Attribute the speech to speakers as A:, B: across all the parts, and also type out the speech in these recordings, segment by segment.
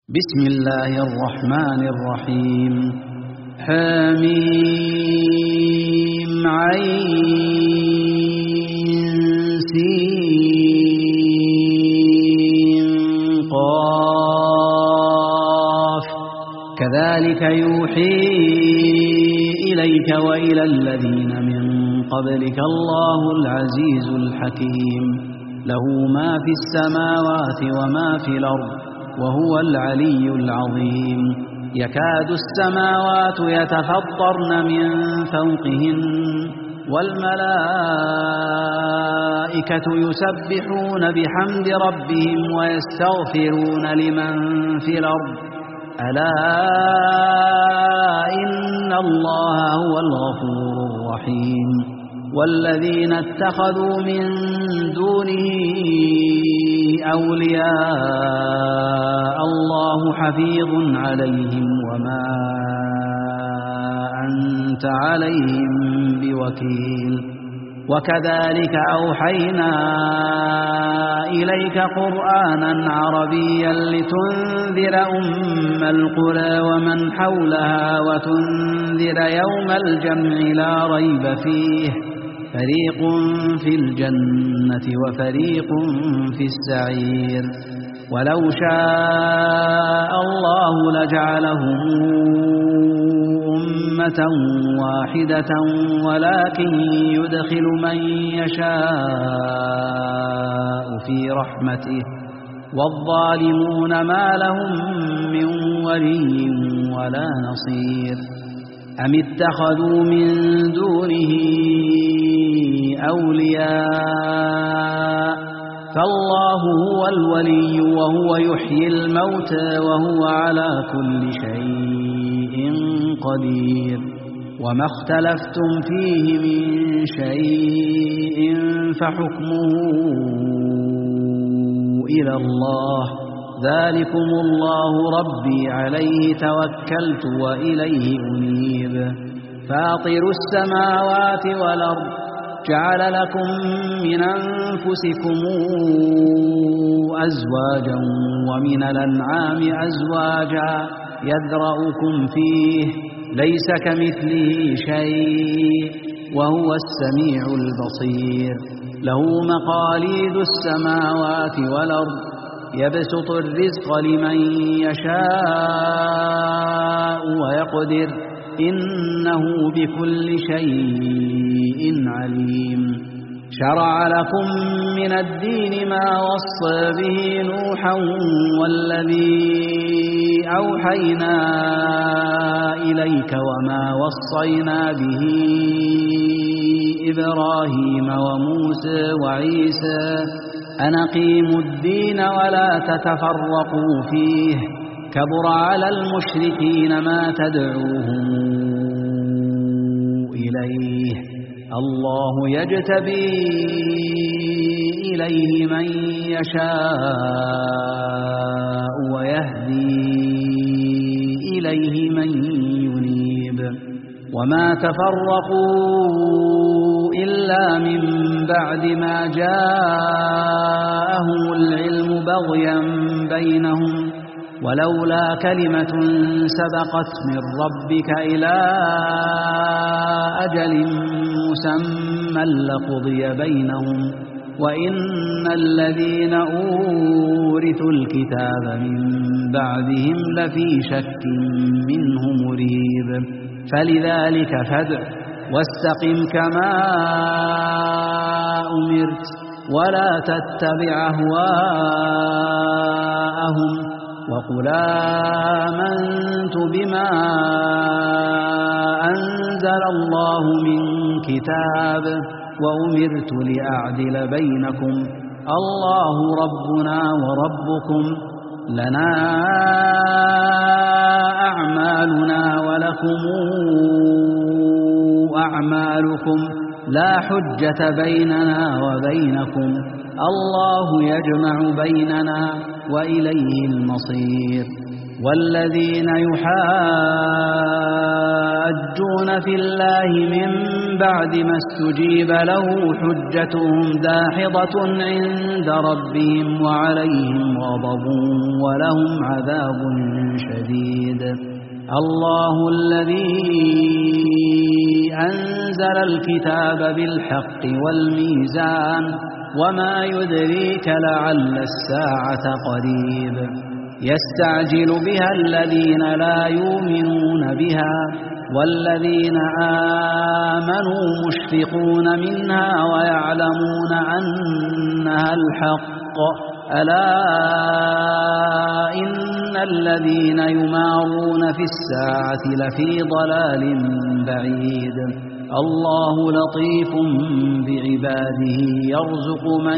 A: بسم الله الرحمن الرحيم حميم عين سين قاف كذلك يوحي إليك وإلى الذين من قبلك الله العزيز الحكيم له ما في السماوات وما في الأرض وهو العلي العظيم يكاد السماوات يتفطرن من فوقهن والملائكة يسبحون بحمد ربهم ويستغفرون لمن في الأرض ألا إن الله هو الغفور الرحيم والذين اتخذوا من دونه أولياء الله حفيظ عليهم وما أنت عليهم بوكيل وكذلك أوحينا إليك قرآنا عربيا لتنذر أم القرى ومن حولها وتنذر يوم الجمع لا ريب فيه فريق في الجنة وفريق في السعير ولو شاء الله لجعلهم أمة واحدة ولكن يدخل من يشاء في رحمته والظالمون ما لهم من ولي ولا نصير أم اتخذوا من دونه أولياء فالله هو الولي وهو يحيي الموتى وهو على كل شيء قدير وما اختلفتم فيه من شيء فحكمه إلى الله ذلكم الله ربي عليه توكلت وإليه أنيب فاطر السماوات والأرض جعل لكم من أنفسكم أزواجا ومن الأنعام أزواجا يذرأكم فيه ليس كمثله شيء وهو السميع البصير له مقاليد السماوات والأرض يبسط الرزق لمن يشاء ويقدر إنه بكل شيء عليم شرع لكم من الدين ما وصى به نوحا والذي أوحينا إليك وما وصينا به إبراهيم وموسى وعيسى أن أقيموا الدين ولا تتفرقوا فيه كبر على المشركين ما تدعوهم إليه الله يجتبي إليه من يشاء ويهدي إليه من ينيب وما تفرقوا إلا من بعد ما جاءهم العلم بغيا بينهم ولولا كلمة سبقت من ربك إلى أجل مسمى لقضي بينهم وإن الذين أورثوا الكتاب من بعدهم لفي شك منه مريب فلذلك فادع واستقم كما أمرت ولا تتبع أهواءهم وقل آمنت بما أنزل الله من كتاب وأمرت لأعدل بينكم الله ربنا وربكم لنا أعمالنا ولكم أعمالكم لا حجة بيننا وبينكم الله يجمع بيننا وإليه المصير والذين يحاجون في الله من بعد ما استجيب له حجتهم داحضة عند ربهم وعليهم غضب ولهم عذاب شديد. الله الذي أنزل الكتاب بالحق والميزان وما يدريك لعل الساعة قريب. يستعجل بها الذين لا يؤمنون بها والذين آمنوا مشفقون منها ويعلمون أنها الحق. ألا إن الذين يمارون في الساعة لفي ضلال بعيد. الله لطيف بعباده يرزق من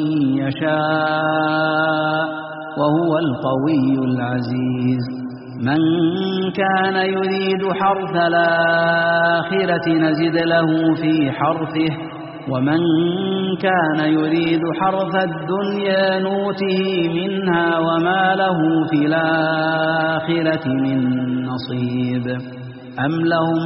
A: يشاء وهو القوي العزيز. من كان يريد حرث الآخرة نزد له في حرثه ومن كان يريد حرث الدنيا نوته منها وما له في الآخرة من نصيب. أم لهم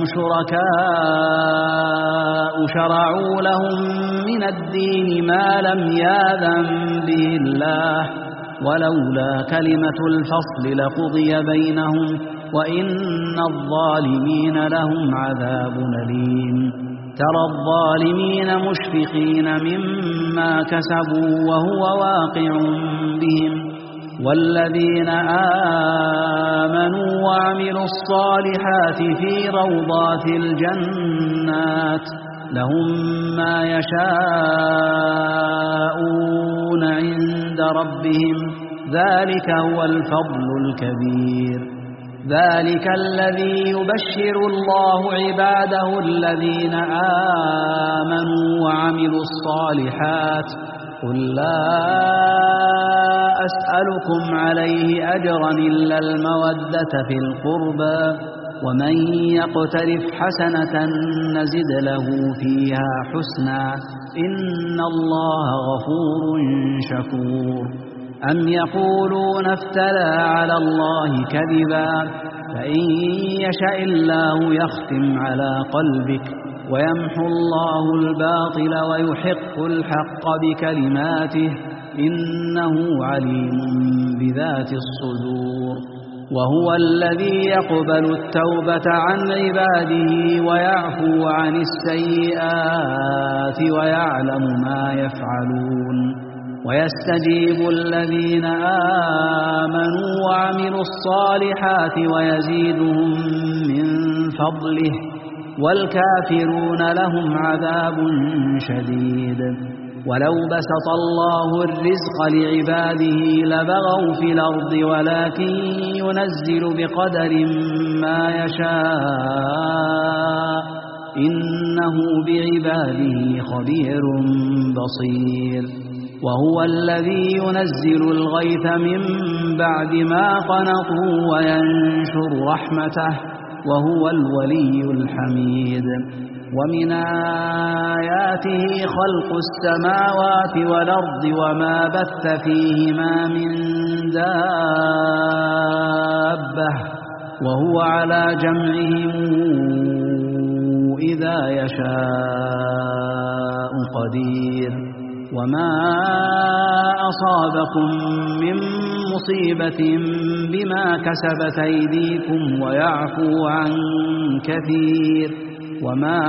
A: شركاء شرعوا لهم من الدين ما لم يأذن به الله ولولا كلمة الفصل لقضي بينهم وإن الظالمين لهم عذاب أليم. ترى الظالمين مشفقين مما كسبوا وهو واقع بهم والذين آمنوا وعملوا الصالحات في روضات الجنات لهم ما يشاءون عند ربهم ذلك هو الفضل الكبير. ذلك الذي يبشر الله عباده الذين آمنوا وعملوا الصالحات قل لا أسألكم عليه أجرا إلا المودة في القربى ومن يقترف حسنة نزد له فيها حسنا إن الله غفور شكور. أم يقولون افترى على الله كذبا فإن يشاء الله يختم على قلبك ويمحو الله الباطل ويحق الحق بكلماته إنه عليم بذات الصدور. وهو الذي يقبل التوبة عن عباده ويعفو عن السيئات ويعلم ما يفعلون ويستجيب الذين آمنوا وعملوا الصالحات ويزيدهم من فضله والكافرون لهم عذاب شديد. ولو بسط الله الرزق لعباده لبغوا في الأرض ولكن ينزل بقدر ما يشاء إنه بعباده خبير بصير. وهو الذي ينزل الغيث من بعد ما قنطوا وينشر رحمته وهو الولي الحميد. ومن آياته خلق السماوات والأرض وما بث فيهما من دابة وهو على جمعهم إذا يشاء قدير. وما أصابكم من مصيبة بما كسبت أيديكم ويعفو عن كثير وما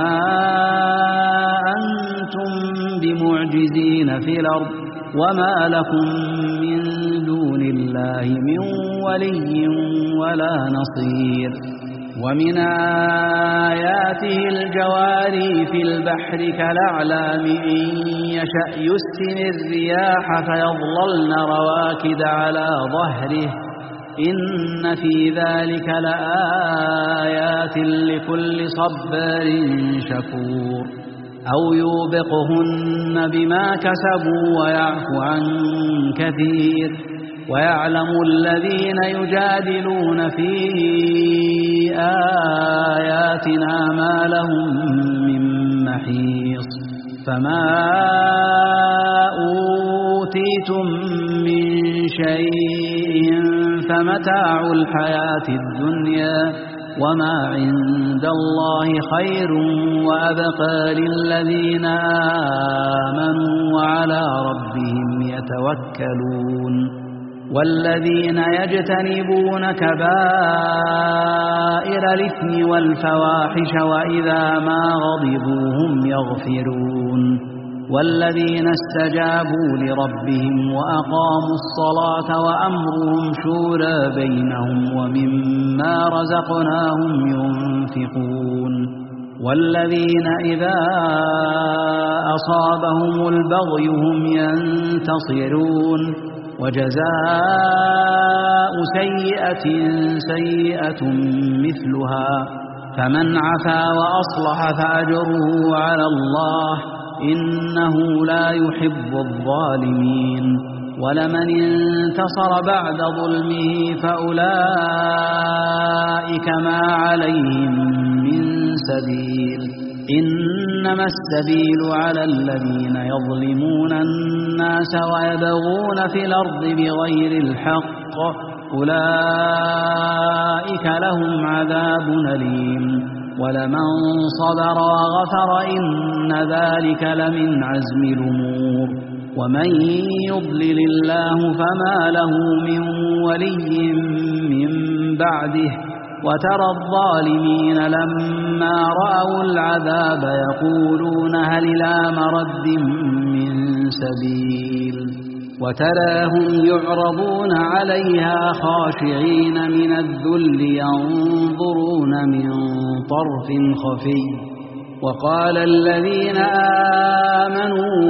A: أنتم بمعجزين في الأرض وما لكم من دون الله من ولي ولا نصير. ومن آياته الجواري في البحر كالأعلام إن يشأ يسكن الرياح فيظللن رواكد على ظهره إن في ذلك لآيات لكل صبار شكور. أو يوبقهن بما كسبوا ويعفو عن كثير ويعلم الذين يجادلون في آياتنا ما لهم من محيص. فما أوتيتم من شيء شيء فمتاع الحياة الدنيا وما عند الله خير وأبقى للذين آمنوا وعلى ربهم يتوكلون والذين يجتنبون كبائر الإثم والفواحش وإذا ما غضبوا هم يغفرون والذين استجابوا لربهم وأقاموا الصلاة وأمرهم شورى بينهم ومما رزقناهم ينفقون والذين إذا أصابهم البغي هم ينتصرون وجزاء سيئة سيئة مثلها فمن عفا وأصلح فأجره على الله إنه لا يحب الظالمين ولمن انتصر بعد ظلمه فأولئك ما عليهم من سبيل إنما السبيل على الذين يظلمون الناس ويبغون في الأرض بغير الحق أولئك لهم عذاب أليم ولمن صبر وغفر إن ذلك لمن عزم الأمور ومن يضلل الله فما له من ولي من بعده وترى الظالمين لما رأوا العذاب يقولون هل إلى مرد من سبيل وتراهم يعرضون عليها خاشعين من الذل ينظرون من طرف خفي وقال الذين آمنوا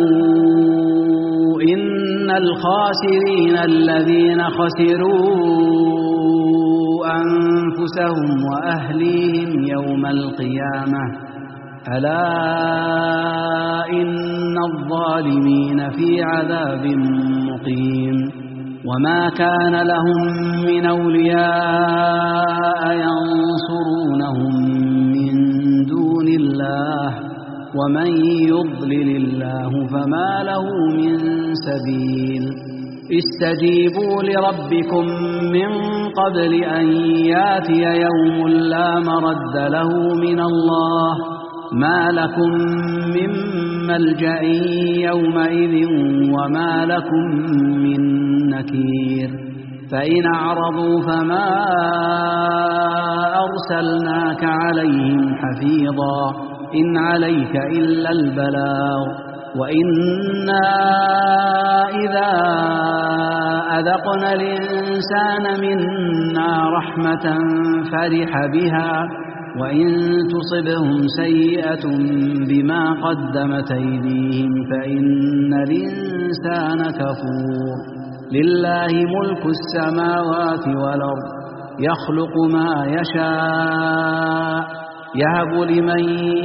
A: إن الخاسرين الذين خسروا أنفسهم وأهليهم يوم القيامة ألا إن الظالمين في عذاب مقيم وما كان لهم من أولياء ينصرونهم من دون الله ومن يضلل الله فما له من سبيل استجيبوا لربكم من قبل أن ياتي يوم لا مرد له من الله ما لكم من ملجأ يومئذ وما لكم من نكير فإن أعرضوا فما أرسلناك عليهم حفيظا إن عليك إلا البلاغ وإنا إذا أذقنا الإنسان منا رحمة فرح بها وإن تصبهم سيئة بما قدمت أيديهم فإن الإنسان كفور لله ملك السماوات والأرض يخلق ما يشاء يهب لمن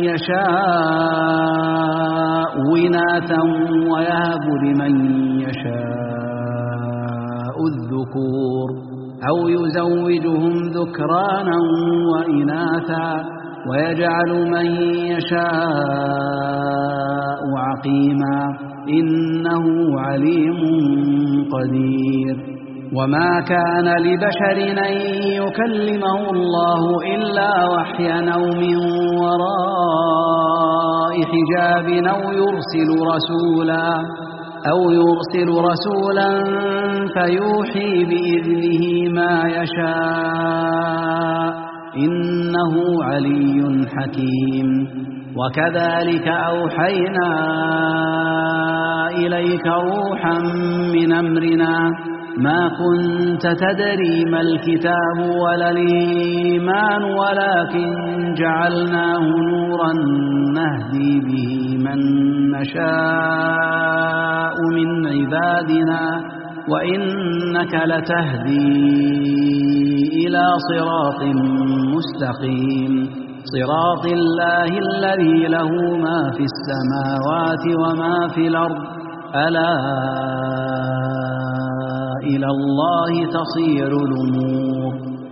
A: يشاء إناثا ويهب لمن يشاء الذكور أو يزوجهم ذكرانا وإناثا ويجعل من يشاء عقيما إنه عليم قدير وما كان لبشر أن يكلمه الله إلا وحيا أو من وراء حجاب أو يرسل رسولا فيوحي بإذنه ما يشاء إنه علي حكيم وكذلك أوحينا إليك روحا من أمرنا ما كنت تدري ما الكتاب ولا الإيمان ولكن جعلناه نورا نهدي به من نشاء من عبادنا وإنك لتهدي إلى صراط مستقيم صراط الله الذي له ما في السماوات وما في الأرض ألا إلى الله تصير الأمور